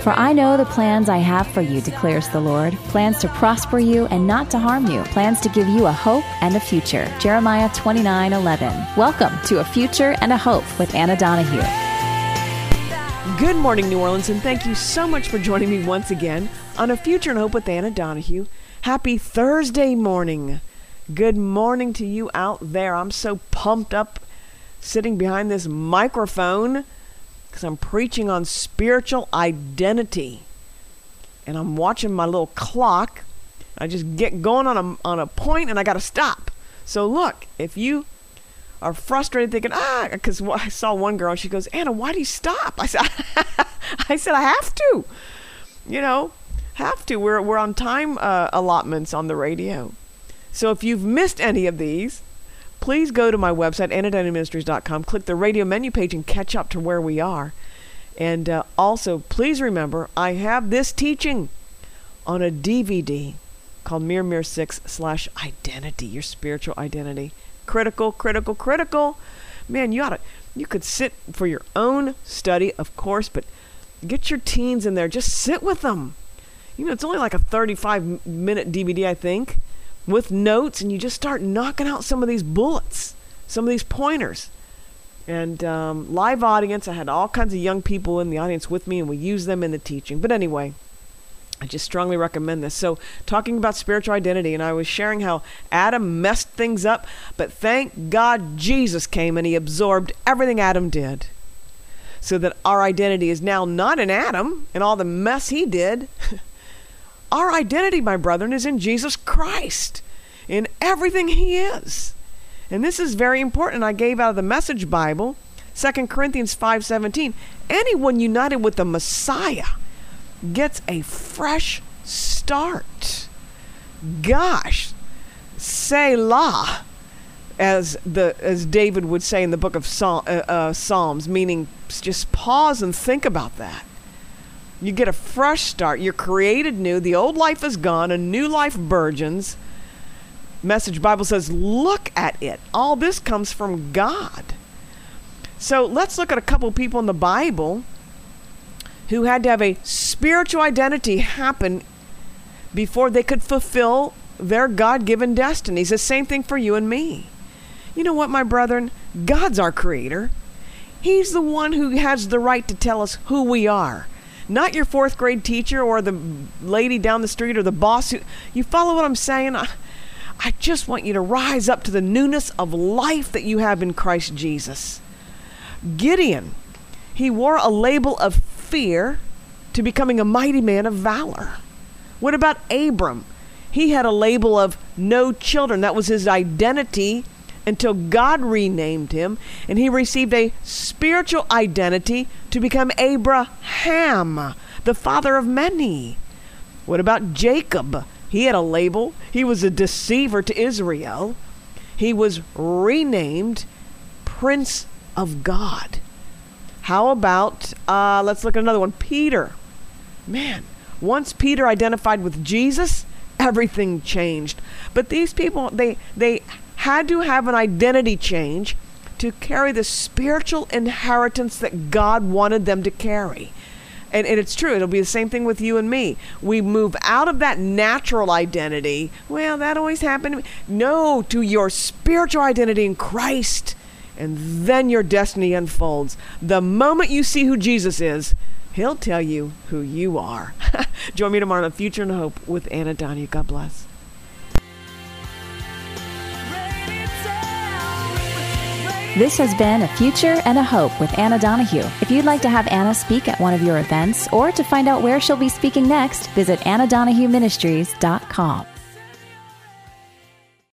For I know the plans I have for you, declares the Lord, plans to prosper you and not to harm you, plans to give you a hope and a future. Jeremiah 29:11. Welcome to A Future and a Hope with Anna Donahue. Good morning, New Orleans, and thank you so much for joining me once again on A Future and Hope with Anna Donahue. Happy Thursday morning. Good morning to you out there. I'm so pumped up sitting behind this microphone because I'm preaching on spiritual identity. And I'm watching my little clock. I just get going on a point and I got to stop. So look, if you are frustrated thinking, because I saw one girl, she goes, Anna, why do you stop? I said, I have to. Have to. We're on time allotments on the radio. So if you've missed any of these, please go to my website, AnnaDonahue.com, click the radio menu page and catch up to where we are. And also, please remember, I have this teaching on a DVD called Mirror 6/Identity, your spiritual identity. Critical. Man, you could sit for your own study, of course, but get your teens in there. Just sit with them. It's only like a 35-minute DVD, I think, with notes, and you just start knocking out some of these bullets, some of these pointers. And live audience, I had all kinds of young people in the audience with me, and we use them in the teaching. But anyway, I just strongly recommend this. So, talking about spiritual identity, and I was sharing how Adam messed things up, but thank God Jesus came and he absorbed everything Adam did, so that our identity is now not in Adam and all the mess he did. Our identity, my brethren, is in Jesus Christ, in everything he is. And this is very important. I gave out of the Message Bible, 2 Corinthians 5:17. Anyone united with the Messiah gets a fresh start. Gosh, Selah, as David would say in the book of Psalms, meaning just pause and think about that. You get a fresh start. You're created new. The old life is gone. A new life burgeons. Message Bible says, look at it. All this comes from God. So let's look at a couple people in the Bible who had to have a spiritual identity happen before they could fulfill their God-given destinies. The same thing for you and me. You know what, my brethren? God's our creator. He's the one who has the right to tell us who we are. Not your fourth grade teacher or the lady down the street or the boss. You follow what I'm saying? I just want you to rise up to the newness of life that you have in Christ Jesus. Gideon, he wore a label of fear to becoming a mighty man of valor. What about Abram? He had a label of no children. That was his identity until God renamed him, and he received a spiritual identity to become Abraham, the father of many. What about Jacob? He had a label. He was a deceiver to Israel. He was renamed Prince of God. How about, let's look at another one, Peter. Man, once Peter identified with Jesus, everything changed. But these people, they had to have an identity change to carry the spiritual inheritance that God wanted them to carry. And it's true. It'll be the same thing with you and me. We move out of that natural identity. Well, that always happened to me. No, to your spiritual identity in Christ. And then your destiny unfolds. The moment you see who Jesus is, he'll tell you who you are. Join me tomorrow on Future and Hope with Anna Donahue. God bless. This has been A Future and a Hope with Anna Donahue. If you'd like to have Anna speak at one of your events or to find out where she'll be speaking next, visit AnnaDonahueMinistries.com.